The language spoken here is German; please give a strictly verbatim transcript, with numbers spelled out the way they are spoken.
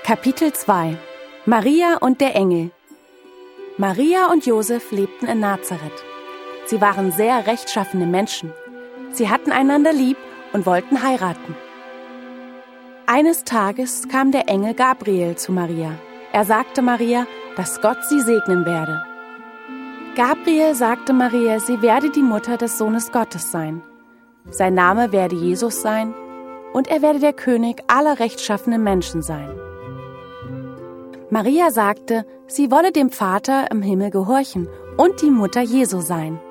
Kapitel zwei. Maria und der Engel. Maria und Josef lebten in Nazareth. Sie waren sehr rechtschaffene Menschen. Sie hatten einander lieb und wollten heiraten. Eines Tages kam der Engel Gabriel zu Maria. Er sagte Maria, dass Gott sie segnen werde. Gabriel sagte Maria, sie werde die Mutter des Sohnes Gottes sein. Sein Name werde Jesus sein und er werde der König aller rechtschaffenen Menschen sein. Maria sagte, sie wolle dem Vater im Himmel gehorchen und die Mutter Jesu sein.